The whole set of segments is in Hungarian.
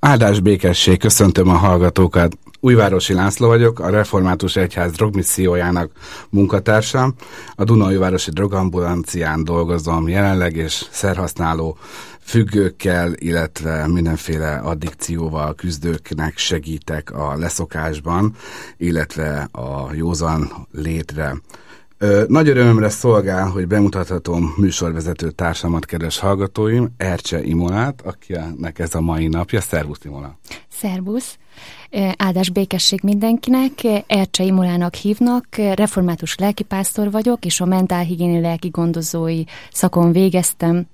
Áldás békesség, köszöntöm a hallgatókat. Újvárosi László vagyok, a Református Egyház drogmissziójának munkatársa. A Dunaújvárosi drogambulancián dolgozom jelenleg, és szerhasználó függőkkel, illetve mindenféle addikcióval küzdőknek segítek a leszokásban, illetve a józan létre. Nagy örömömre szolgál, hogy bemutathatom műsorvezető társamat, kedves hallgatóim, Ercse Imolát, akinek ez a mai napja. Szervusz, Imola! Szervusz! Áldás békesség mindenkinek. Ercse Imolának hívnak, református lelkipásztor vagyok, és a mentálhigiéni lelki gondozói szakon végeztem.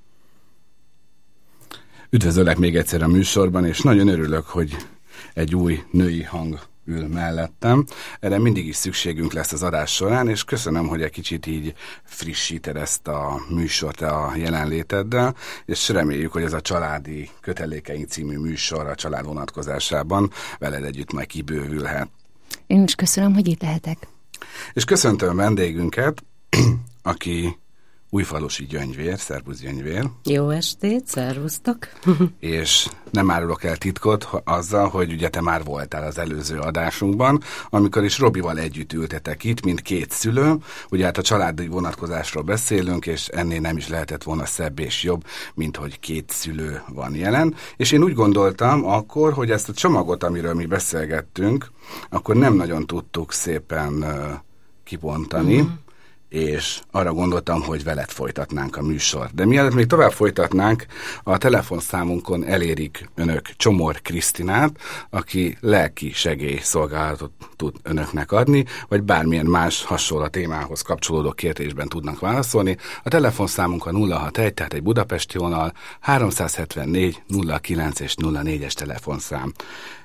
Üdvözöllek még egyszer a műsorban, és nagyon örülök, hogy egy új női hang ül mellettem. Erre mindig is szükségünk lesz az adás során, és köszönöm, hogy egy kicsit így frissíted ezt a műsort a jelenléteddel, és reméljük, hogy ez a Családi Kötelékeink című műsor a család vonatkozásában veled együtt majd kibővülhet. Én is köszönöm, hogy itt lehetek. És köszöntöm vendégünket, aki Újfalusi Gyöngyvér. Szervusz, Gyöngyvér! Jó estét, szervusztok! És nem árulok el titkot azzal, hogy ugye te már voltál az előző adásunkban, amikor is Robival együtt ültetek itt, mint két szülő. Ugye hát a családi vonatkozásról beszélünk, és ennél nem is lehetett volna szebb és jobb, mint hogy két szülő van jelen. És én úgy gondoltam akkor, hogy ezt a csomagot, amiről mi beszélgettünk, akkor nem nagyon tudtuk szépen kibontani, és arra gondoltam, hogy veled folytatnánk a műsor. De mielőtt még tovább folytatnánk, a telefonszámunkon elérik önök Csomor Krisztinát, aki lelki segélyszolgálatot tud önöknek adni, vagy bármilyen más hasonló témához kapcsolódó kérdésben tudnak válaszolni. A telefonszámunk a 061, tehát egy budapesti vonal, 374 09 és 04-es telefonszám.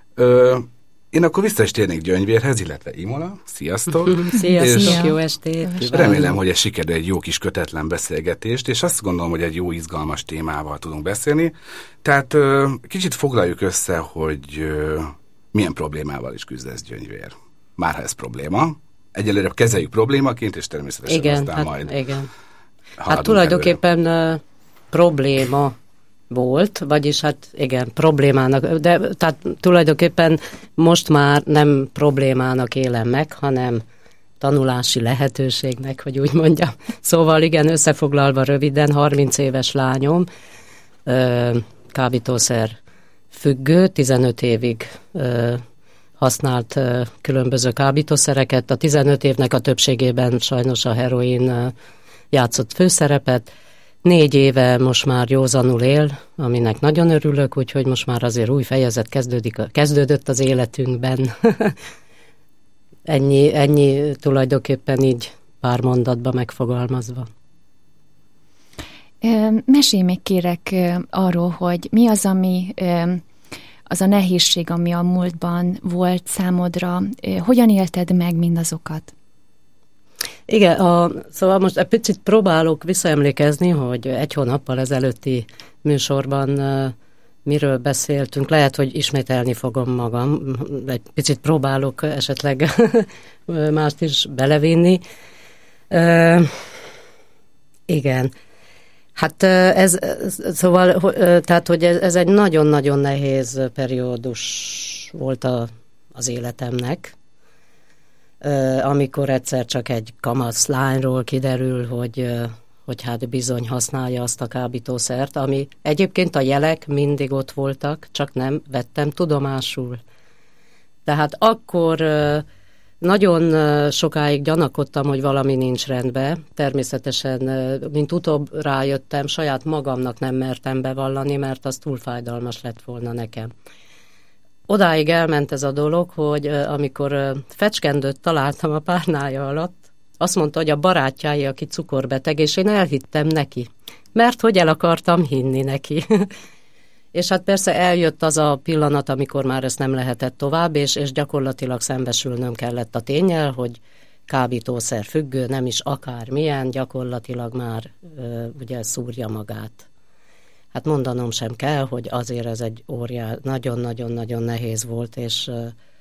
Én akkor vissza is térnék Gyöngyvérhez, illetve Imola. Sziasztok! Sziasztok, jó estét! Remélem, hogy ez sikerül egy jó kis kötetlen beszélgetést, és azt gondolom, hogy egy jó izgalmas témával tudunk beszélni. Tehát kicsit foglaljuk össze, hogy milyen problémával is küzdesz, Gyöngyvér. Már ha ez probléma. Egyelőre kezeljük problémaként, és természetesen igen, aztán majd igen. Hát tulajdonképpen probléma volt, vagyis hát igen, problémának, de tehát tulajdonképpen most már nem problémának élem meg, hanem tanulási lehetőségnek, hogy úgy mondjam. Szóval igen, összefoglalva röviden, 30 éves lányom, kábítószer függő, 15 évig használt különböző kábítószereket, a 15 évnek a többségében sajnos a heroin játszott főszerepet. 4 éve most már józanul él, aminek nagyon örülök, úgyhogy most már azért új fejezet kezdődött az életünkben. ennyi tulajdonképpen így pár mondatba megfogalmazva. Mesélj még kérek arról, hogy mi az, ami az a nehézség, ami a múltban volt számodra, hogyan élted meg mindazokat? Igen, szóval most egy picit próbálok visszaemlékezni, hogy 1 hónappal ezelőtti műsorban miről beszéltünk. Lehet, hogy ismételni fogom magam. Egy picit próbálok esetleg mást is belevinni. Igen. Hát szóval, tehát, hogy ez egy nagyon-nagyon nehéz periódus volt az életemnek, amikor egyszer csak egy kamasz lányról kiderül, hogy hát bizony használja azt a kábítószert, ami egyébként a jelek mindig ott voltak, csak nem vettem tudomásul. Tehát akkor nagyon sokáig gyanakodtam, hogy valami nincs rendben. Természetesen, mint utóbb rájöttem, saját magamnak nem mertem bevallani, mert az túl fájdalmas lett volna nekem. Odáig elment ez a dolog, hogy amikor fecskendőt találtam a párnája alatt, azt mondta, hogy a barátjái, aki cukorbeteg, és én elhittem neki, mert hogy el akartam hinni neki. És hát persze eljött az a pillanat, amikor már ezt nem lehetett tovább, és gyakorlatilag szembesülnöm kellett a ténnyel, hogy kábítószer függő, nem is akármilyen, gyakorlatilag már ugye szúrja magát. Hát mondanom sem kell, hogy azért ez egy nagyon-nagyon-nagyon nehéz volt, és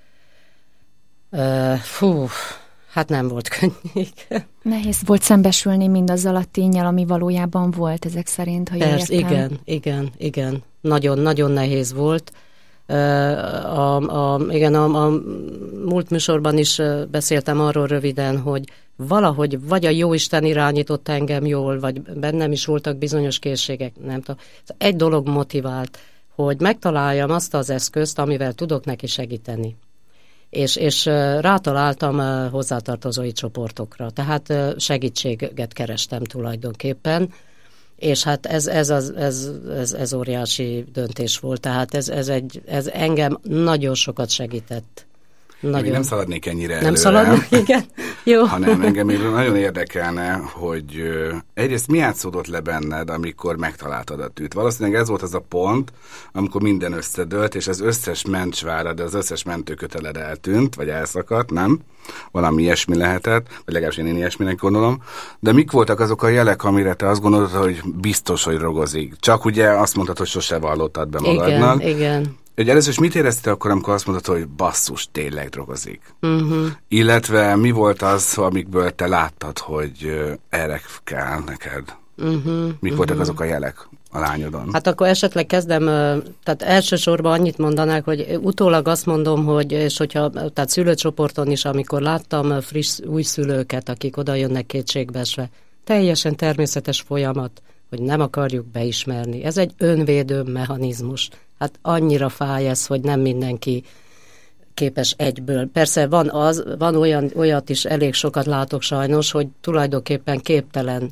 hát nem volt könnyű. Nehéz volt szembesülni mindazzal a ténnyel, ami valójában volt ezek szerint, ha jól értem. Igen. Nagyon-nagyon nehéz volt. Igen, a múlt műsorban is beszéltem arról röviden, hogy valahogy vagy a Jóisten irányított engem jól, vagy bennem is voltak bizonyos készségek, nem tudom. Egy dolog motivált, hogy megtaláljam azt az eszközt, amivel tudok neki segíteni. És rátaláltam hozzátartozói csoportokra, tehát segítséget kerestem tulajdonképpen, és hát ez óriási döntés volt, tehát ez engem nagyon sokat segített. Nagyon. Nem szaladnék ennyire nem előre. Szaladnék, igen. Jó. Hanem engem még nagyon érdekelne, hogy egyrészt mi játszódott le benned, amikor megtaláltad a tűt. Valószínűleg ez volt az a pont, amikor minden összedőlt, és az összes mencsvárad, az összes mentőköteled eltűnt, vagy elszakadt, nem? Valami ilyesmi lehetett, vagy legalábbis én ilyesminek gondolom. De mik voltak azok a jelek, amire te azt gondolod, hogy biztos, hogy drogozik? Csak ugye azt mondtad, hogy sose vallottad be magadnak. Igen. Hogy először is mit éreztél akkor, amikor azt mondtad, hogy basszus, tényleg drogozik? Illetve mi volt az, amikből te láttad, hogy erre kell neked? Mik voltak azok a jelek a lányodon? Hát akkor esetleg kezdem, tehát elsősorban annyit mondanák, hogy utólag azt mondom, hogy, és hogyha, tehát szülőcsoporton is, amikor láttam friss új szülőket, akik oda jönnek kétségbeesve, teljesen természetes folyamat, hogy nem akarjuk beismerni. Ez egy önvédő mechanizmus. Hát annyira fáj ez, hogy nem mindenki képes egyből. Persze van olyat is, elég sokat látok sajnos, hogy tulajdonképpen képtelen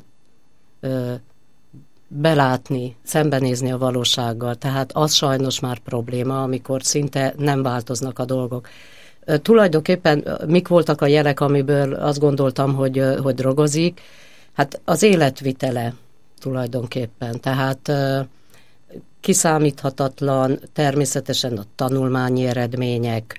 belátni, szembenézni a valósággal. Tehát az sajnos már probléma, amikor szinte nem változnak a dolgok. Tulajdonképpen mik voltak a jelek, amiből azt gondoltam, hogy drogozik? Hát az életvitele tulajdonképpen. Tehát kiszámíthatatlan, természetesen a tanulmányi eredmények,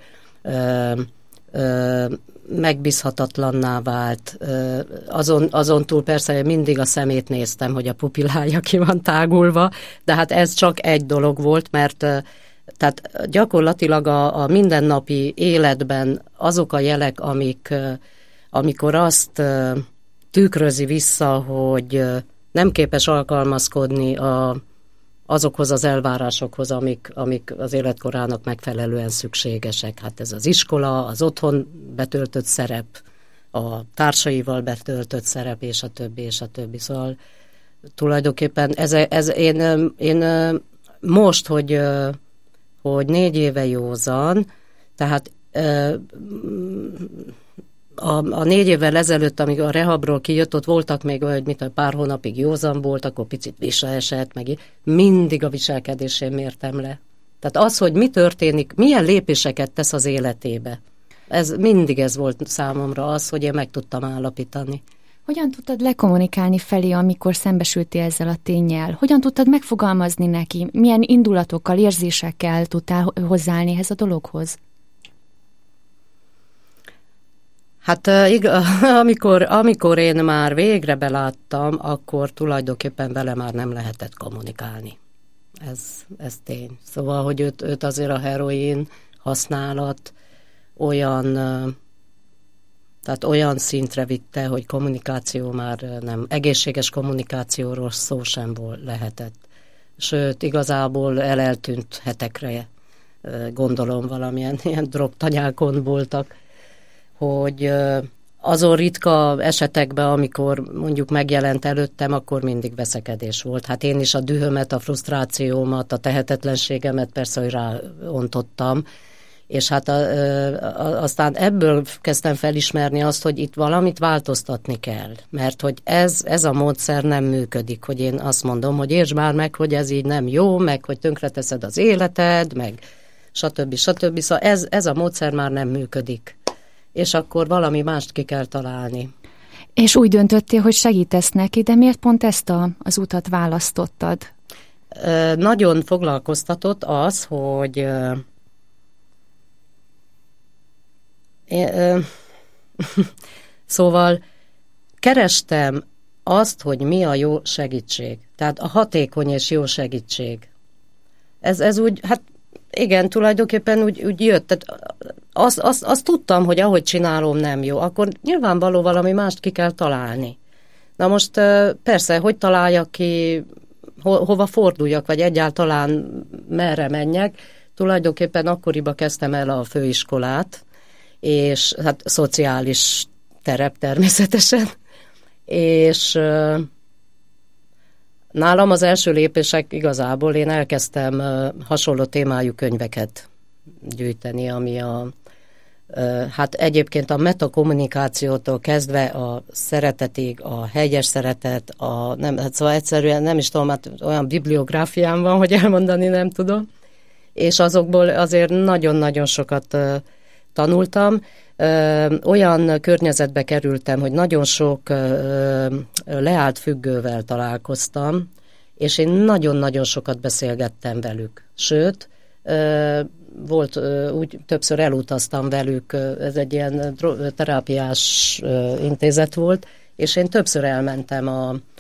megbízhatatlanná vált. Azon túl persze mindig a szemét néztem, hogy a pupillája ki van tágulva, de hát ez csak egy dolog volt, mert tehát gyakorlatilag a mindennapi életben azok a jelek, amikor azt tükrözi vissza, hogy nem képes alkalmazkodni azokhoz az elvárásokhoz, amik az életkorának megfelelően szükségesek. Hát ez az iskola, az otthon betöltött szerep, a társaival betöltött szerep, és a többi, és a többi. Szóval tulajdonképpen én most, hogy 4 éve józan, tehát a 4 évvel ezelőtt, amíg a rehabról kijött, ott voltak még olyan, hogy pár hónapig józan volt, akkor picit visszaesett, meg mindig a viselkedésén mértem le. Tehát az, hogy mi történik, milyen lépéseket tesz az életébe. Mindig ez volt számomra az, hogy én meg tudtam állapítani. Hogyan tudtad lekommunikálni felé, amikor szembesültél ezzel a ténnyel? Hogyan tudtad megfogalmazni neki? Milyen indulatokkal, érzésekkel tudtál hozzáállni ehhez a dologhoz? Hát amikor én már végre beláttam, akkor tulajdonképpen vele már nem lehetett kommunikálni. Ez tény. Szóval, hogy őt azért a heroin használat olyan szintre vitte, hogy kommunikáció már nem, egészséges kommunikációról szó sem lehetett. Sőt, igazából eltűnt hetekre, gondolom valamilyen ilyen drogtanyákon voltak, hogy azon ritka esetekben, amikor mondjuk megjelent előttem, akkor mindig veszekedés volt. Hát én is a dühömet, a frusztrációmat, a tehetetlenségemet persze, hogy ráontottam, és hát aztán ebből kezdtem felismerni azt, hogy itt valamit változtatni kell, mert hogy ez a módszer nem működik, hogy én azt mondom, hogy értsd már meg, hogy ez így nem jó, meg hogy tönkreteszed az életed, meg stb. Szóval ez a módszer már nem működik. És akkor valami mást ki kell találni. És úgy döntöttél, hogy segítesz neki, de miért pont ezt az utat választottad? Nagyon foglalkoztatott az, hogy szóval kerestem azt, hogy mi a jó segítség. Tehát a hatékony és jó segítség. Ez úgy, hát igen, tulajdonképpen úgy jött. Tehát azt tudtam, hogy ahogy csinálom nem jó, akkor nyilvánvaló valami mást ki kell találni. Na most persze, hogy találjak ki, hova forduljak, vagy egyáltalán merre menjek. tulajdonképpen akkoriban kezdtem el a főiskolát, és hát szociális terep természetesen, és nálam az első lépések igazából én elkezdtem hasonló témájú könyveket gyűjteni, ami hát egyébként a metakommunikációtól kezdve a szeretetig, a helyes szeretet, hát szóval egyszerűen nem is tudom, hát olyan bibliográfiám van, hogy elmondani nem tudom, és azokból azért nagyon-nagyon sokat tanultam. Olyan környezetbe kerültem, hogy nagyon sok leállt függővel találkoztam, és én nagyon-nagyon sokat beszélgettem velük. Sőt, volt, úgy többször elutaztam velük, ez egy ilyen terápiás intézet volt, és én többször elmentem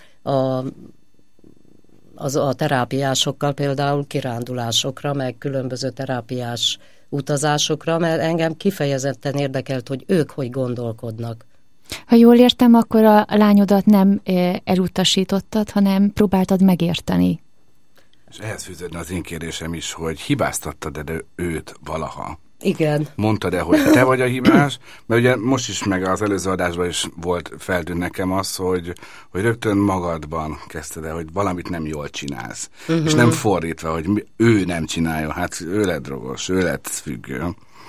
a terápiásokkal, például kirándulásokra, meg különböző terápiás utazásokra, mert engem kifejezetten érdekelt, hogy ők hogy gondolkodnak. Ha jól értem, akkor a lányodat nem elutasítottad, hanem próbáltad megérteni. És ehhez fűződne az én kérdésem is, hogy hibáztattad-e őt valaha? Igen. Mondtad-e, hogy te vagy a hibás? Mert ugye most is, meg az előző adásban is volt, feltűnt nekem az, hogy rögtön magadban kezdted el, hogy valamit nem jól csinálsz. És nem fordítva, hogy ő nem csinálja, hát ő lett drogos, ő lett függő.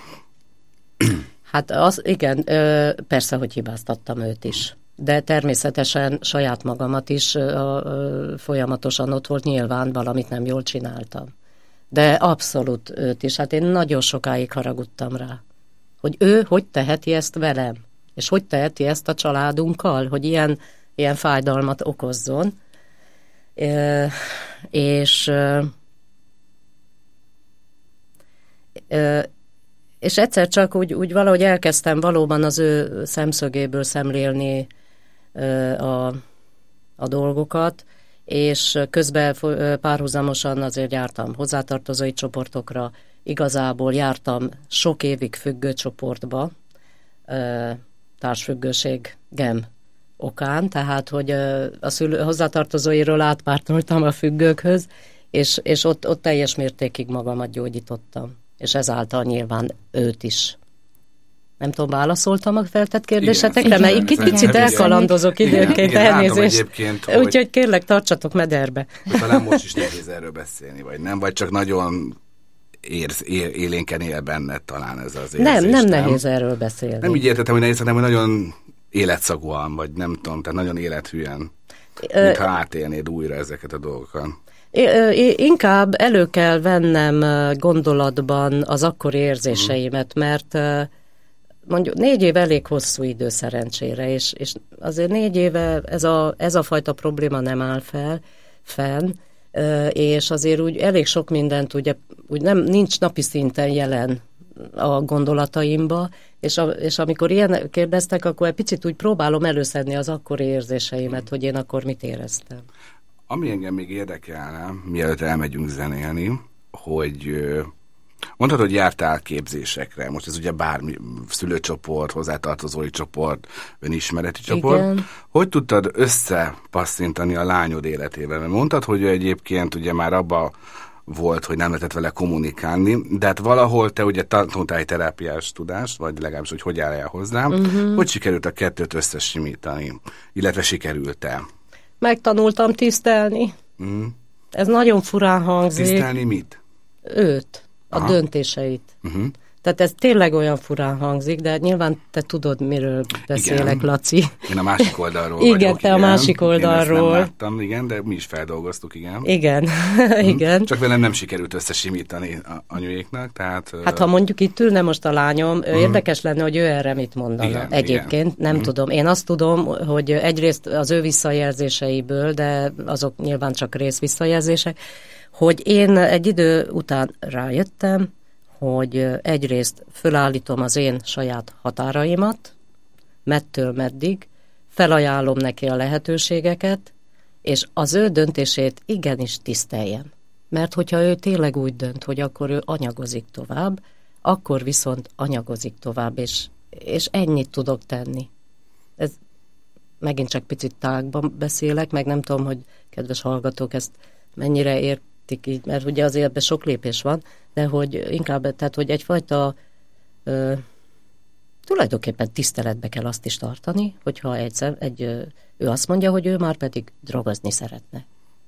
Hát igen, persze, hogy hibáztattam őt is. De természetesen saját magamat is folyamatosan ott volt, nyilván valamit nem jól csináltam. De abszolút őt is. Hát én nagyon sokáig haragudtam rá, hogy ő hogy teheti ezt velem, és hogy teheti ezt a családunkkal, hogy ilyen fájdalmat okozzon. És egyszer csak úgy valahogy elkezdtem valóban az ő szemszögéből szemlélni a dolgokat, és közben párhuzamosan azért jártam hozzátartozói csoportokra, igazából jártam sok évig függőcsoportba, társfüggőségem okán, tehát hogy a hozzátartozóiról átpártoltam a függőkhöz, és ott teljes mértékig magamat gyógyítottam, és ezáltal nyilván őt is. Nem tudom, válaszoltam a feltett kérdésetekre, mert kicsit elkalandozok időnként, elnézést. Úgyhogy kérlek, tartsatok mederbe. Talán most is nehéz erről beszélni, vagy nem? Vagy csak nagyon élénken él benned talán ez az érzés. Nem nehéz erről beszélni. Nem így értettem, hogy nehéz, hanem hogy nagyon életszagúan, vagy nem tudom, tehát nagyon élethűen, mintha átélnéd újra ezeket a dolgokat. Inkább elő kell vennem gondolatban az akkori érzéseimet, mert mondjuk 4 év elég hosszú idő szerencsére, és azért 4 éve ez a fajta probléma nem áll fenn, és azért úgy elég sok mindent ugye nincs napi szinten jelen a gondolataimba, és amikor ilyen kérdeztek, akkor egy picit úgy próbálom előszedni az akkori érzéseimet, hogy én akkor mit éreztem. Ami engem még érdekelne, mielőtt elmegyünk zenélni, hogy mondhatod, hogy jártál képzésekre. Most ez ugye bármi szülőcsoport, hozzátartozói csoport, önismereti csoport. Igen. Hogy tudtad összepasszintani a lányod életével? Mert mondtad, hogy egyébként ugye már abba volt, hogy nem lehetett vele kommunikálni, de hát valahol te ugye tanultál egy terápiás tudást, vagy legalábbis, hogy áll el hozzám. Hogy sikerült a kettőt összesimítani? Illetve sikerült-e? Megtanultam tisztelni. Ez nagyon furán hangzik. Tisztelni mit? Őt, a döntéseit. Tehát ez tényleg olyan furán hangzik, de nyilván te tudod, miről beszélek, igen. Laci. Én a másik oldalról igen, vagyok. Te a másik oldalról. Én ezt nem láttam, igen, de mi is feldolgoztuk, igen. Igen, igen. Csak velem nem sikerült összesimítani anyuéknak, tehát... Hát ha mondjuk itt ülne most a lányom, érdekes lenne, hogy ő erre mit mondana. Igen, egyébként igen. Nem tudom. Én azt tudom, hogy egyrészt az ő visszajelzéseiből, de azok nyilván csak részvisszajelzések, hogy én egy idő után rájöttem, hogy egyrészt fölállítom az én saját határaimat, mettől meddig, felajánlom neki a lehetőségeket, és az ő döntését igenis tiszteljem. Mert hogyha ő tényleg úgy dönt, hogy akkor ő anyagozik tovább, akkor viszont anyagozik tovább, és ennyit tudok tenni. Ez megint csak picit tágban beszélek, meg nem tudom, hogy kedves hallgatók ezt mennyire értik így, mert ugye azért ebben sok lépés van, de hogy inkább, tehát hogy egyfajta tulajdonképpen tiszteletbe kell azt is tartani, hogyha ő azt mondja, hogy ő már pedig drogozni szeretne.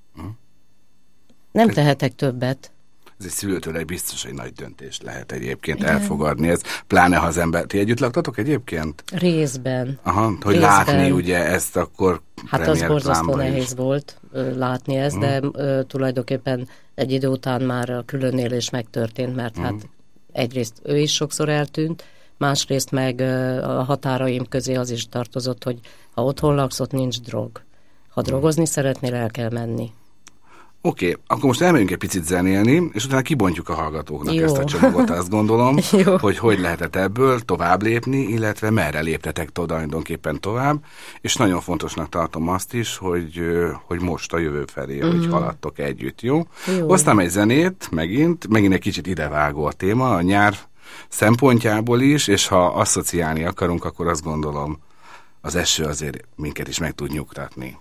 Nem tehetek többet. Ez egy szülőtől egy biztos, hogy nagy döntés lehet egyébként elfogadni. Ez pláne, ha az ember... Ti együtt laktatok egyébként? Részben. Aha, hogy részben. Látni ugye ezt akkor... Hát az borzasztó nehéz volt látni ezt, de tulajdonképpen egy idő után már a különélés megtörtént, mert hát egyrészt ő is sokszor eltűnt, másrészt meg a határaim közé az is tartozott, hogy ha otthon laksz, ott nincs drog. Ha drogozni szeretnél, el kell menni. Oké, akkor most elmegyünk egy picit zenélni, és utána kibontjuk a hallgatóknak ezt a csomagot, azt gondolom, hogy lehetett ebből tovább lépni, illetve merre léptetek tulajdonképpen tovább, és nagyon fontosnak tartom azt is, hogy most a jövő felé, hogy haladtok együtt, jó? Hoztam egy zenét, megint egy kicsit idevágó a téma, a nyár szempontjából is, és ha asszociálni akarunk, akkor azt gondolom, az eső azért minket is meg tud nyugtatni.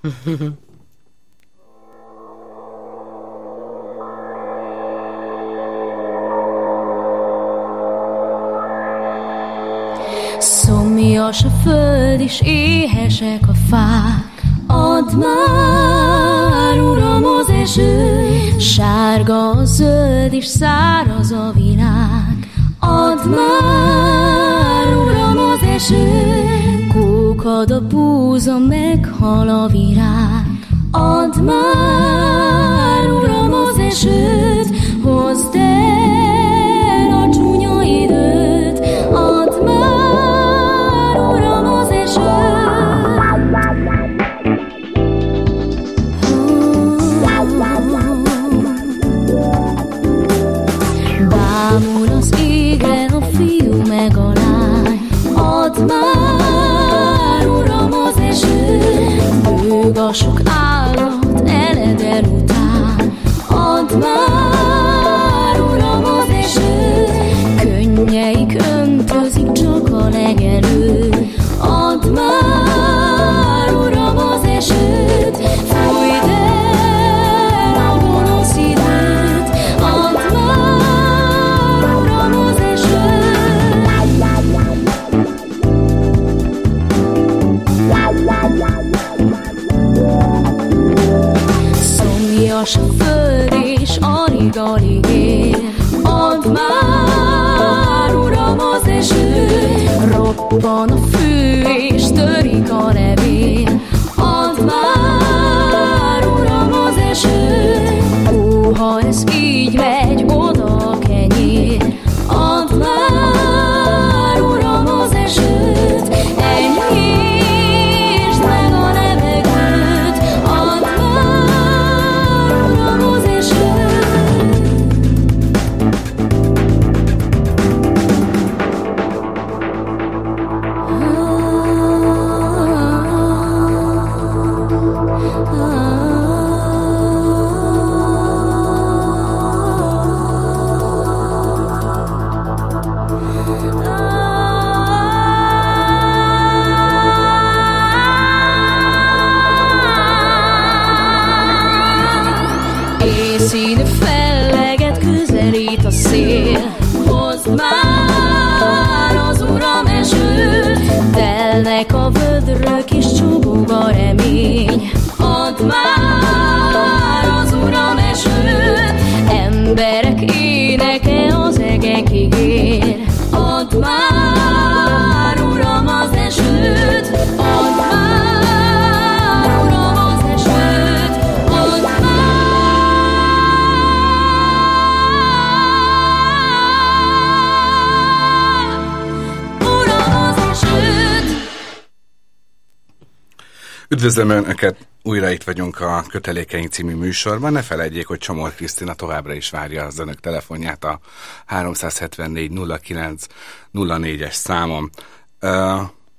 Szomjas a föld és éhesek a fák, add már, Uram, az eső. Sárga a zöld és száraz a virág, add már, Uram, az eső. Kókad a búza, meghal a virág, add már, Uram, az esőt. Hozd el a csúnya időt, add már, Uram, az esőt. Bámul az égre a fiú meg a lány, add már, Uram, az esőt. Bőg a sok állat eledel után, add már, Uram, az esőt. Könnyeik öntözik csak a legelő, add már, Uram, az esőt. Fújd el a gonosz időt, add már, Uram, az esőt. Szomjas a föld és alig-alig ér, add már, Uram, az esőt. Roppan a fű és törik a levél, add már, Uram, az esőt. Ó, ha ez így megy, oda a kenyér, add már, Uram, az esőt. Enyhítsd meg a levegőt, add már, Uram, az esőt. Éjszínű felleget közelít a szél, hozd már az Uram esőt. Telnek a vödrök és csobog a remény, add már az Uram esőt. Emberek éneke az egekig ér, add már, Uram, az esőt. Add már, Uram, az esőt. Add Üdvözlöm Önöket! Újra itt vagyunk a Kötelékeink című műsorban. Ne felejtjék, hogy Csomor Krisztina továbbra is várja az Önök telefonját a 374 09 04-es számon.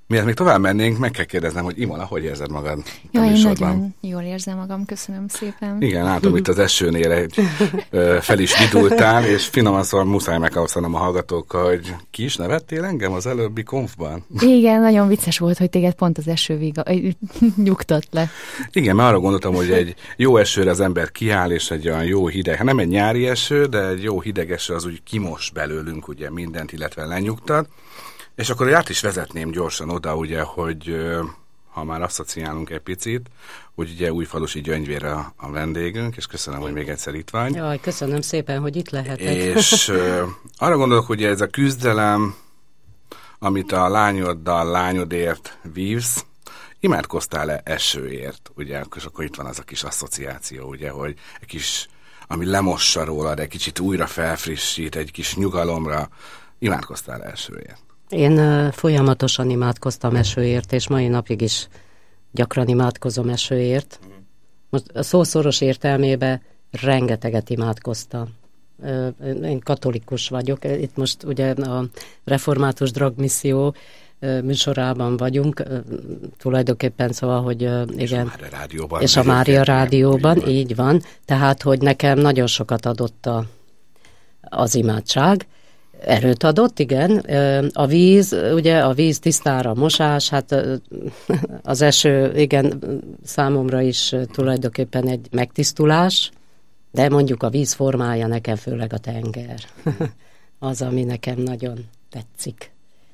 Miért még tovább mennénk, meg kell kérdeznem, hogy Imola, hogy érzed magad a Én műsorban? nagyon jól érzem magam, köszönöm szépen. Igen, látom, itt az esőnél fel is vidultál, és finoman szóval muszáj meghallgatom a hallgatókkal, hogy ki is nevettél engem az előbbi konfban? Igen, nagyon vicces volt, hogy téged pont az eső nyugtat le. Igen, mert arra gondoltam, hogy egy jó esőre az ember kiáll, és egy olyan jó hideg, nem egy nyári eső, de egy jó hideg eső az úgy kimos belőlünk ugye mindent, illetve lenyugtat. És akkor át is vezetném gyorsan oda, ugye, hogy ha már asszociálunk egy picit, hogy ugye Újfalusi Gyöngyvér a vendégünk, és köszönöm, hogy még egyszer itt vagy. Jaj, köszönöm szépen, hogy itt lehetek. És arra gondolok, hogy ez a küzdelem, amit a lányodért vívsz, imádkoztál-e esőért, ugye, és akkor itt van az a kis asszociáció, ugye, hogy egy kis, ami lemossa rólad, egy kicsit újra felfrissít, egy kis nyugalomra, imádkoztál esőért? Én folyamatosan imádkoztam esőért, és mai napig is gyakran imádkozom esőért. Most a szószoros értelmében rengeteget imádkoztam. Én katolikus vagyok, itt most ugye a Református Dragmisszió műsorában vagyunk, tulajdonképpen szóval, hogy igen. És a Mária Rádióban, így van. Tehát, hogy nekem nagyon sokat adott az imádság. Erőt adott, igen. A víz, ugye a víz tisztára mosás, hát az eső, igen, számomra is tulajdonképpen egy megtisztulás, de mondjuk a víz formája nekem főleg a tenger. Az, ami nekem nagyon tetszik.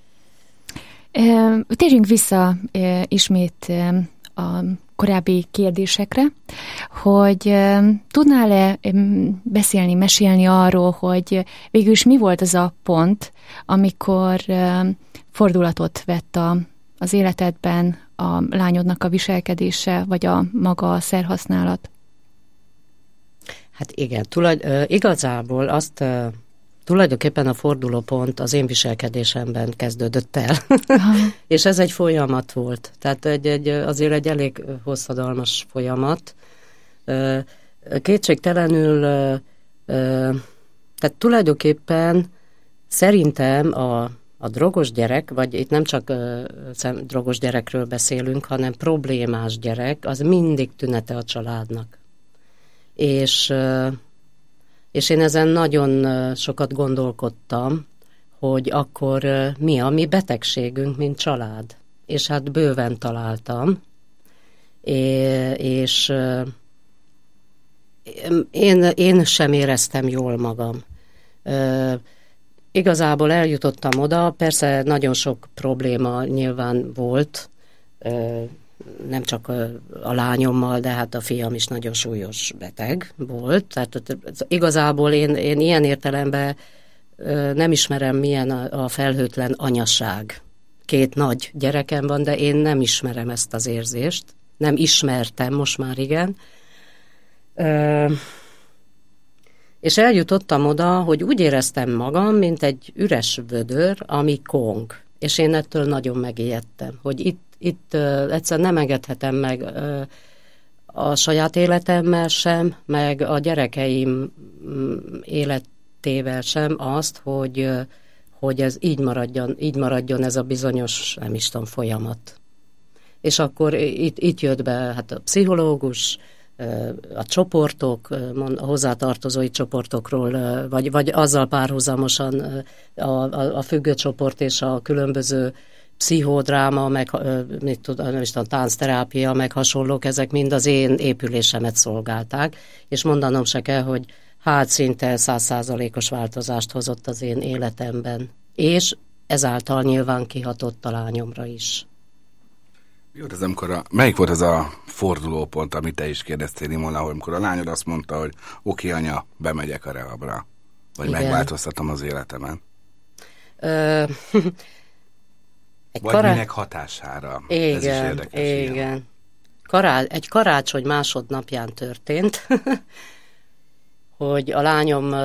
Térjünk vissza ismét a korábbi kérdésekre, hogy tudnál-e beszélni, mesélni arról, hogy végül is mi volt az a pont, amikor fordulatot vett az életedben a lányodnak a viselkedése, vagy a maga a szerhasználat? Hát igen, igazából azt tulajdonképpen a fordulópont az én viselkedésemben kezdődött el. És ez egy folyamat volt. Tehát azért egy elég hosszadalmas folyamat. Kétségtelenül, tehát tulajdonképpen szerintem a drogos gyerek, vagy itt nem csak drogos gyerekről beszélünk, hanem problémás gyerek, az mindig tünete a családnak. És én ezen nagyon sokat gondolkodtam, hogy akkor mi a mi betegségünk, mint család. És hát bőven találtam. És én sem éreztem jól magam. Igazából eljutottam oda, persze nagyon sok probléma nyilván volt, nem csak a lányommal, de hát a fiam is nagyon súlyos beteg volt. Tehát igazából én ilyen értelemben nem ismerem, milyen a felhőtlen anyaság. 2 nagy gyerekem van, de én nem ismerem ezt az érzést. Nem ismertem, most már igen. És eljutottam oda, hogy úgy éreztem magam, mint egy üres vödör, ami kong. És én ettől nagyon megijedtem, hogy itt egyszer nem engedhetem meg a saját életemmel sem, meg a gyerekeim életével sem azt, hogy ez így maradjon ez a bizonyos, nem is tudom, folyamat. És akkor itt jött be hát a pszichológus, a csoportok, a hozzátartozói csoportokról, vagy azzal párhuzamosan a függőcsoport és a különböző pszichodráma, meg nem is tudom, táncterápia, meg hasonlók, ezek mind az én épülésemet szolgálták, és mondanom se kell, hogy hát szinte 100%-os változást hozott az én életemben, és ezáltal nyilván kihatott a lányomra is. Melyik volt az a fordulópont, amit te is kérdeztél, Imola, hogy amikor a lányod azt mondta, hogy oké, anya, bemegyek a rehabra, vagy igen, megváltoztatom az életemen? Minek hatására? Igen, ez is érdekes. Igen. Egy karácsony másodnapján történt, hogy a lányom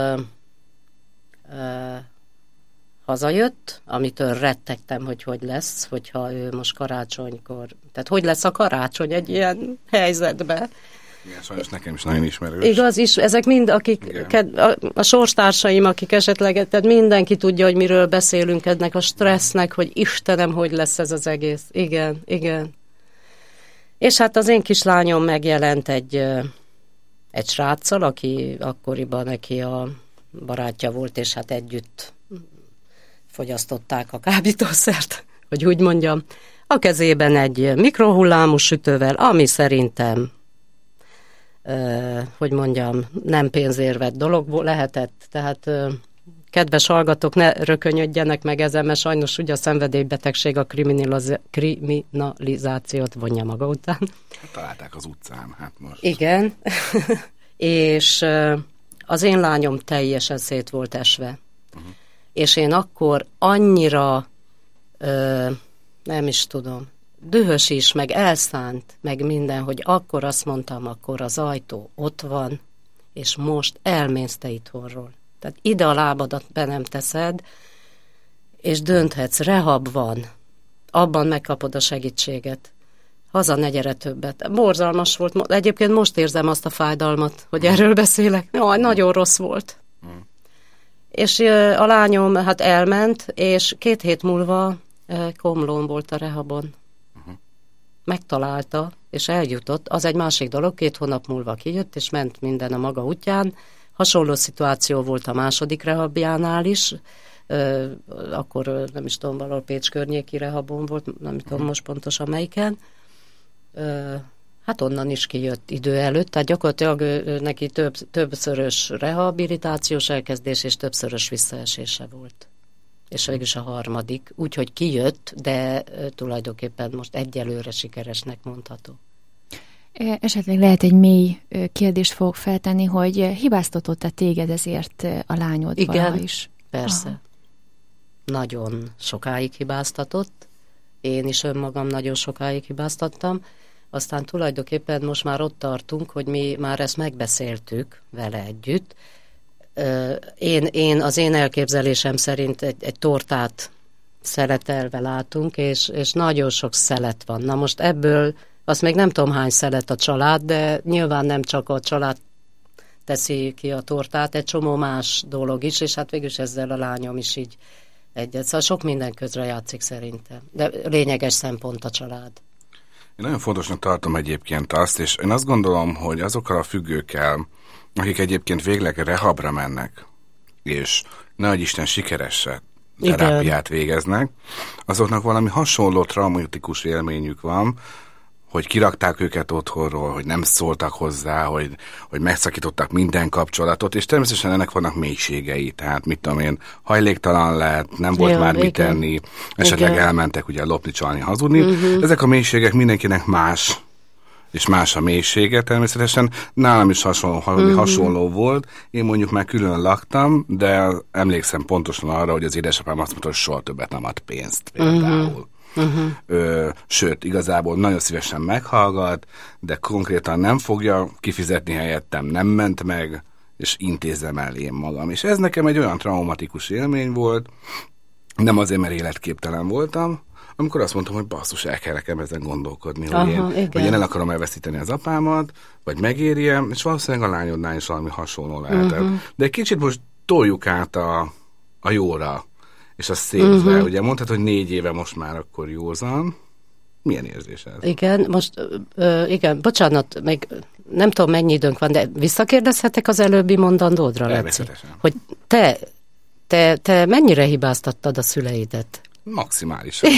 hazajött, amitől rettegtem, hogy lesz, hogyha ő most karácsonykor, tehát hogy lesz a karácsony egy ilyen helyzetben. Igen, sajnos nekem is nagyon ismerős. Igaz is, ezek mind, akik a sorstársaim, akik esetleg, tehát mindenki tudja, hogy miről beszélünk ennek a stressznek, hogy Istenem, hogy lesz ez az egész. Igen, igen. És hát az én kislányom megjelent egy sráccal, aki akkoriban neki a barátja volt, és hát együtt fogyasztották a kábítószert, hogy úgy mondjam. A kezében egy mikrohullámú sütővel, ami szerintem, hogy mondjam, nem pénzért vett dolog lehetett. Tehát kedves hallgatók, ne rökönyödjenek meg ezen, mert sajnos ugye a szenvedélybetegség a kriminalizációt vonja maga után. Hát találták az utcán, hát most. Igen, és az én lányom teljesen szét volt esve. És én akkor annyira, nem is tudom, dühös is, meg elszánt, meg minden, hogy akkor azt mondtam, akkor az ajtó ott van, és most elmész te itthonról. Tehát ide a lábadat be nem teszed, és dönthetsz, rehab van, abban megkapod a segítséget. Haza ne gyere többet. Borzalmas volt. Egyébként most érzem azt a fájdalmat, hogy erről beszélek. Jaj, nagyon rossz volt. És a lányom hát elment, és 2 hét múlva Komlón volt a rehabon. Megtalálta, és eljutott. Az egy másik dolog, 2 hónap múlva kijött, és ment minden a maga útján. Hasonló szituáció volt a második rehabjánál is. Akkor nem is tudom, valahol Pécs környéki rehabon volt, nem tudom most pontosan melyiken. Hát onnan is kijött idő előtt, tehát gyakorlatilag neki többszörös rehabilitációs elkezdés és többszörös visszaesése volt. És végülis a harmadik, úgyhogy kijött, de tulajdonképpen most egyelőre sikeresnek mondható. Esetleg lehet egy mély kérdést fogok feltenni, hogy hibáztatott-e téged ezért a lányod valaha is? Persze. Aha. Nagyon sokáig hibáztatott. Én is önmagam nagyon sokáig hibáztattam. Aztán tulajdonképpen most már ott tartunk, hogy mi már ezt megbeszéltük vele együtt. Az én elképzelésem szerint egy tortát szeletelve látunk, és nagyon sok szelet van. Na most ebből, azt még nem tudom hány szelet a család, de nyilván nem csak a család teszi ki a tortát, egy csomó más dolog is, és hát végülis ezzel a lányom is így egyet. Szóval sok minden közre játszik szerintem, de lényeges szempont a család. Én nagyon fontosnak tartom egyébként azt, és én azt gondolom, hogy azokkal a függőkkel, akik egyébként végleg rehabra mennek, és nehogy Isten sikeresre terápiát végeznek, azoknak valami hasonló traumatikus élményük van, hogy kirakták őket otthonról, hogy nem szóltak hozzá, hogy megszakítottak minden kapcsolatot, és természetesen ennek vannak mélységei, tehát mit tudom én, hajléktalan lett, nem volt már mit tenni, esetleg elmentek ugye lopni, csalni, hazudni. Ezek a mélységek mindenkinek más, és más a mélysége természetesen. Nálam is hasonló volt. Én mondjuk már külön laktam, de emlékszem pontosan arra, hogy az édesapám azt mondta, hogy soha többet nem ad pénzt például. Sőt, igazából nagyon szívesen meghallgat, de konkrétan nem fogja kifizetni helyettem, nem ment meg, és intézzem el én magam. És ez nekem egy olyan traumatikus élmény volt, nem azért, mert életképtelen voltam, amikor azt mondtam, hogy basszus, el kell nekem ezen gondolkodni, hogy én el akarom elveszíteni az apámat, vagy megérje, és valószínűleg a lányodnál is valami hasonló lehetett. De egy kicsit most toljuk át a jóra, és a szépre. Ugye mondtad, hogy 4 éve most már akkor józan. Milyen érzés ez? Igen, most, igen, bocsánat, még nem tudom, mennyi időnk van, de visszakérdezhetek az előbbi mondandódra, Leci? Hogy te mennyire hibáztattad a szüleidet? Maximálisan.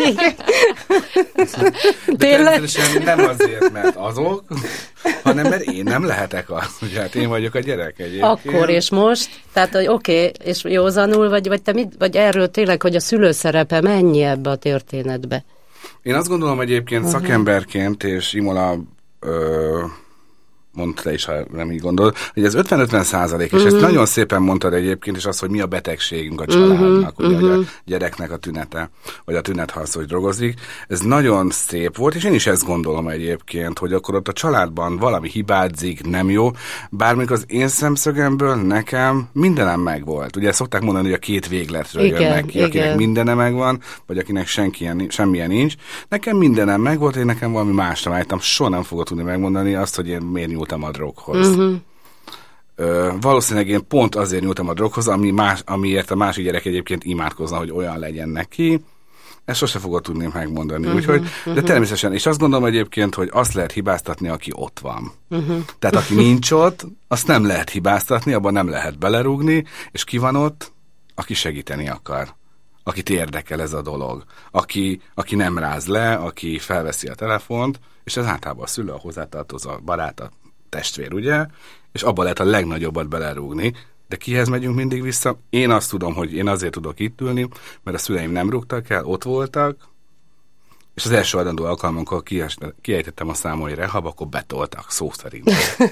De természetesen nem azért, mert azok, hanem mert én nem lehetek az. Ugye, hát én vagyok a gyerek egyébként. Akkor és most? Tehát, hogy oké, és józanul, vagy te mit, vagy erről tényleg, hogy a szülő szerepe mennyi ebbe a történetbe? Én azt gondolom egyébként szakemberként, és Imola mondd te is, ha nem így gondolod, hogy ez 50-50%, és ezt nagyon szépen mondtad egyébként, és az, hogy mi a betegségünk a családnak, ugye, hogy a gyereknek a tünete, vagy a tünethalsz, hogy drogozik. Ez nagyon szép volt, és én is ezt gondolom egyébként, hogy akkor ott a családban valami hibázik, nem jó, bármik az én szemszögemből nekem mindenem megvolt. Ugye szokták mondani, hogy a két végletről jönnek ki, akinek mindene megvan, vagy akinek semmilyen nincs. Nekem mindenem megvolt, én nekem valami másra vágytam, soha nem fogok tudni megmondani azt, hogy én miért nyúltam a droghoz. Valószínűleg én pont azért nyúltam a droghoz, amiért a másik gyerek egyébként imádkozna, hogy olyan legyen neki. Ezt sose fogod tudni megmondani. Úgyhogy, de természetesen, és azt gondolom egyébként, hogy azt lehet hibáztatni, aki ott van. Tehát aki nincs ott, azt nem lehet hibáztatni, abban nem lehet belerúgni, és ki van ott, aki segíteni akar. Akit érdekel ez a dolog. Aki nem ráz le, aki felveszi a telefont, és ez általában a szülő, a hozzátartozó, a barát, a testvér, ugye? És abba lehet a legnagyobbat belerúgni. De kihez megyünk mindig vissza? Én azt tudom, hogy én azért tudok itt ülni, mert a szüleim nem rúgtak el, ott voltak, és az első adandó alkalmunkkal kiejtettem a számon, hogy rehab, akkor betoltak, szó szerint.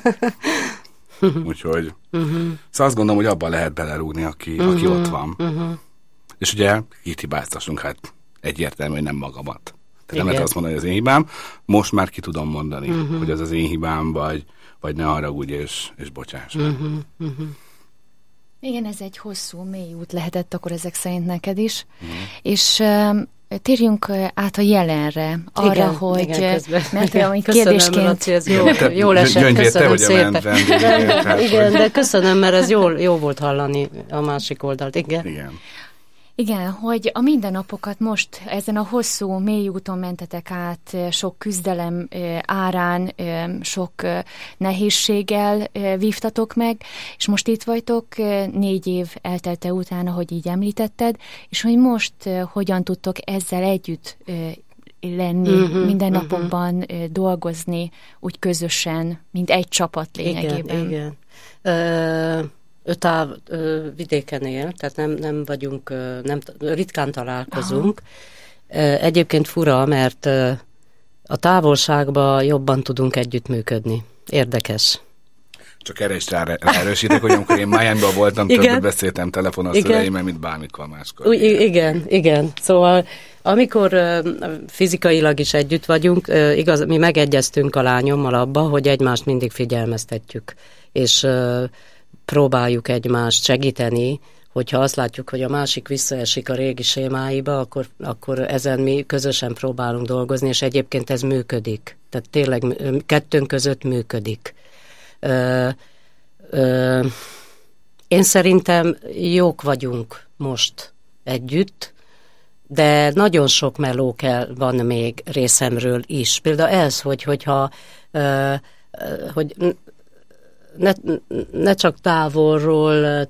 Úgyhogy szóval azt gondolom, hogy abban lehet belerúgni, aki ott van. És ugye itt hibáztassunk, hát egyértelmű, hogy nem magamat. Tehát nem lehet azt mondani, hogy az én hibám, most már ki tudom mondani, hogy az az én hibám, vagy ne haragudj, és bocsáss. Igen, ez egy hosszú, mély út lehetett akkor ezek szerint neked is. És térjünk át a jelenre, arra, igen, hogy... Igen, mert amit köszönöm, kérdésként... Laci, ez jól esett, köszönöm szépen. Igen, de köszönöm, mert ez jó volt hallani a másik oldalt. Igen. Igen, hogy a mindennapokat most ezen a hosszú, mély úton mentetek át, sok küzdelem árán, sok nehézséggel vívtatok meg, és most itt vagytok 4 év eltelte után, ahogy így említetted, és hogy most hogyan tudtok ezzel együtt lenni, mindennapokban dolgozni, úgy közösen, mint egy csapat lényegében. Igen. Vidéken él, tehát nem vagyunk, ritkán találkozunk. Egyébként fura, mert a távolságban jobban tudunk együttműködni. Érdekes. Csak erre is ráerősítek, hogy amikor én Miamiban voltam, többet beszéltem telefonon a szüleimmel, mint bármikor máskor. Igen. Szóval amikor fizikailag is együtt vagyunk, igaz, mi megegyeztünk a lányommal abba, hogy egymást mindig figyelmeztetjük, és próbáljuk egymást segíteni, hogyha azt látjuk, hogy a másik visszaesik a régi sémáiba, akkor ezen mi közösen próbálunk dolgozni, és egyébként ez működik. Tehát tényleg kettőnk között működik. Én szerintem jók vagyunk most együtt, de nagyon sok meló van még részemről is. Például ez, hogyha ne csak távolról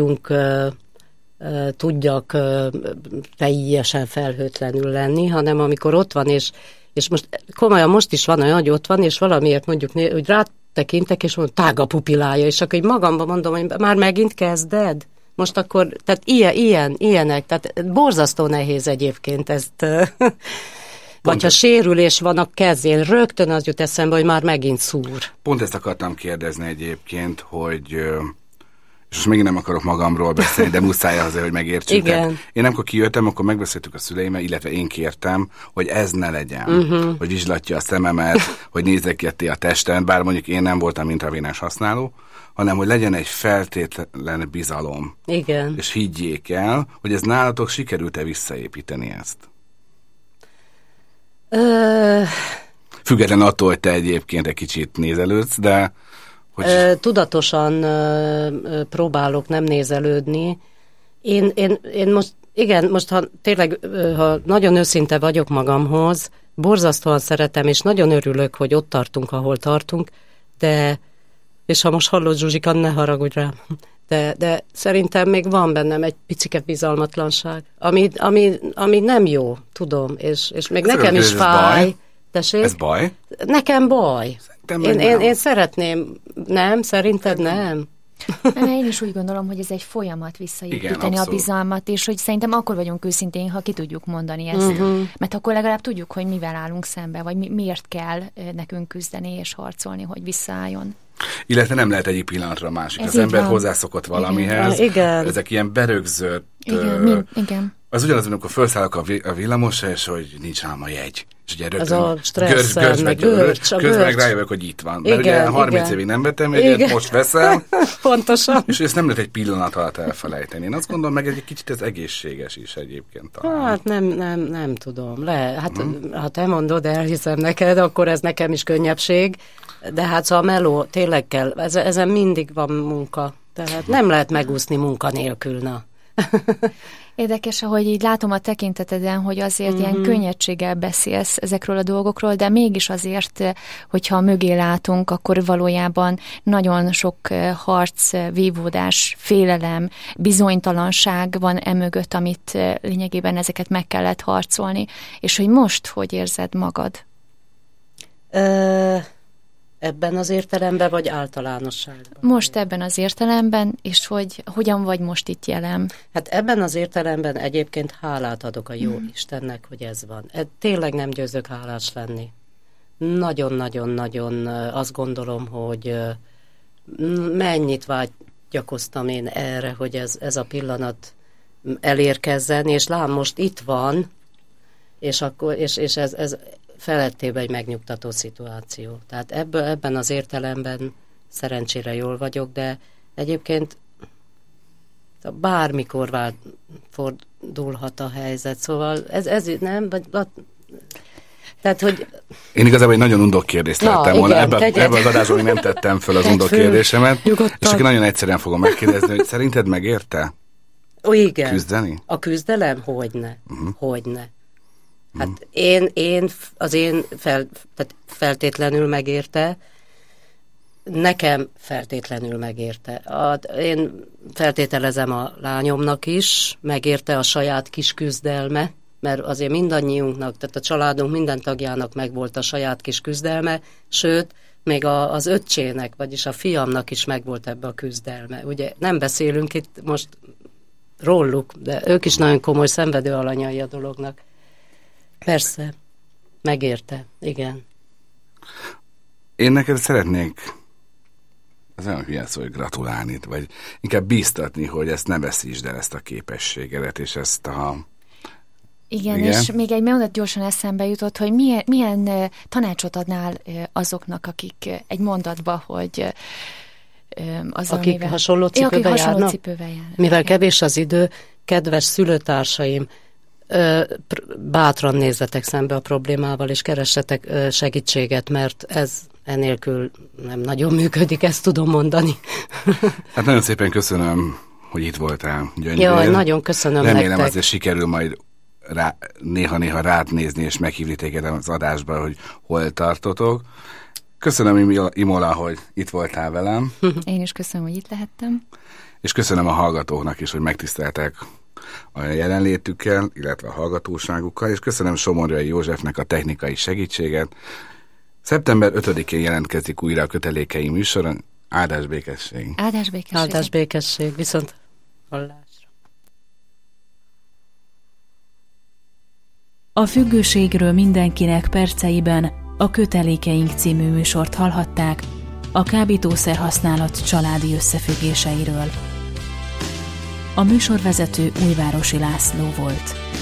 tudjak teljesen felhőtlenül lenni, hanem amikor ott van, és most komolyan most is van olyan, hogy ott van, és valamiért mondjuk, hogy rátekintek, és mondom, tág a pupilája, és akkor így magamban mondom, hogy már megint kezded? Most akkor, tehát ilyenek, tehát borzasztó nehéz egyébként ezt... Vagy ha sérülés van a kezén, rögtön az jut eszembe, hogy már megint szúr. Pont ezt akartam kérdezni egyébként, hogy, és most még nem akarok magamról beszélni, de muszáj azért, hogy megértsük. Igen. Én amikor kijöttem, akkor megbeszéltük a szüleimmel, illetve én kértem, hogy ez ne legyen, hogy vizslatja a szememet, hogy nézzek ketté a testen, bár mondjuk én nem voltam intravénás használó, hanem hogy legyen egy feltétlen bizalom. Igen. És higgyék el, hogy ez nálatok sikerült-e visszaépíteni ezt? Független attól, hogy te egyébként egy kicsit nézelődsz, de... Hogy... Tudatosan próbálok nem nézelődni. Én most ha tényleg, ha nagyon őszinte vagyok magamhoz, borzasztóan szeretem, és nagyon örülök, hogy ott tartunk, ahol tartunk, de, és ha most hallod, Zsuzsika, ne haragudj rám, de szerintem még van bennem egy picike bizalmatlanság, ami nem jó, tudom, és még nekem is fáj. Ez baj? Nekem baj. Én szeretném, nem? Szerinted nem? Én is úgy gondolom, hogy ez egy folyamat visszaépíteni a bizalmat, és hogy szerintem akkor vagyunk őszintén, ha ki tudjuk mondani ezt. Mert akkor legalább tudjuk, hogy mivel állunk szembe, vagy miért kell nekünk küzdeni és harcolni, hogy visszaálljon. Illetve nem lehet egyik pillanatra a másik. Az ember hozzászokott valamihez. Igen. Ezek ilyen berögzött... Igen. Az ugyanaz, amikor felszállok a villamosra, és hogy nincs ám a jegy. És ugye ez a stresszel, meg görcs. Közben meg rájövök, hogy itt van. Mert ugye 30 évig nem vettem egyet, most veszem. Pontosan. És ezt nem lehet egy pillanat alatt elfelejteni. Én azt gondolom, meg egy kicsit ez egészséges is egyébként. Talán. Hát nem tudom. Ha te mondod, elhiszem neked, akkor ez nekem is könnyebbség. De hát szóval a meló tényleg kell. Ezen mindig van munka. Tehát nem lehet megúszni munka nélkül, na. Érdekes, ahogy így látom a tekinteteden, hogy azért ilyen könnyedséggel beszélsz ezekről a dolgokról, de mégis azért, hogyha mögé látunk, akkor valójában nagyon sok harc, vívódás, félelem, bizonytalanság van emögött, amit lényegében ezeket meg kellett harcolni. És hogy most hogy érzed magad? Ebben az értelemben, vagy általánosságban? Most ebben az értelemben, és hogy hogyan vagy most itt jelen? Hát ebben az értelemben egyébként hálát adok a jó Istennek, hogy ez van. Tényleg nem győzök hálás lenni. Nagyon-nagyon-nagyon azt gondolom, hogy mennyit vágyakoztam én erre, hogy ez a pillanat elérkezzen, és lám most itt van, és ez felettébb egy megnyugtató szituáció. Tehát ebben az értelemben szerencsére jól vagyok, de egyébként bármikor fordulhat a helyzet. Szóval ez nem, tehát, hogy... Én igazából egy nagyon undok kérdést lettem volna. Ebben az adásban még nem tettem föl az undok kérdésemet. Nyugodtan. És csak nagyon egyszerűen fogom megkérdezni, hogy szerinted megérte igen. küzdeni? A küzdelem? Hogyne. Hogyne. Hát tehát feltétlenül megérte, nekem feltétlenül megérte. Én feltételezem a lányomnak is, megérte a saját kis küzdelme, mert azért mindannyiunknak, tehát a családunk minden tagjának megvolt a saját kis küzdelme, sőt, még az öccsének, vagyis a fiamnak is megvolt ebbe a küzdelme. Ugye nem beszélünk itt most róluk, de ők is nagyon komoly szenvedő alanyai a dolognak. Persze, megérte, igen. Én neked szeretnék, ez olyan hülye szó, hogy gratulálni, vagy inkább bíztatni, hogy ezt ne veszítsd el, ezt a képességedet, és ezt a... Igen, és még egy mondat gyorsan eszembe jutott, hogy milyen tanácsot adnál azoknak, akik egy mondatba, hogy... akik hasonló cipővel járnak? Mivel kevés az idő, kedves szülőtársaim, bátran nézzetek szembe a problémával, és keressetek segítséget, mert ez enélkül nem nagyon működik, ezt tudom mondani. Hát nagyon szépen köszönöm, hogy itt voltál, Gyöngyvér. Jaj, nagyon köszönöm Remélem nektek. azért sikerül majd néha-néha rád nézni, és meghívni téged az adásba, hogy hol tartotok. Köszönöm, Imola, hogy itt voltál velem. Én is köszönöm, hogy itt lehettem. És köszönöm a hallgatóknak is, hogy megtiszteltek a jelenlétükkel, illetve a hallgatóságukkal, és köszönöm Somorjai Józsefnek a technikai segítséget. Szeptember 5-én jelentkezik újra a Kötelékei műsoron. Áldás békesség! Áldás békesség! Áldás békesség! Viszont hallásra! A függőségről mindenkinek perceiben a Kötelékeink című műsort hallhatták, a kábítószer használat családi összefüggéseiről. A műsorvezető Újvárosi László volt.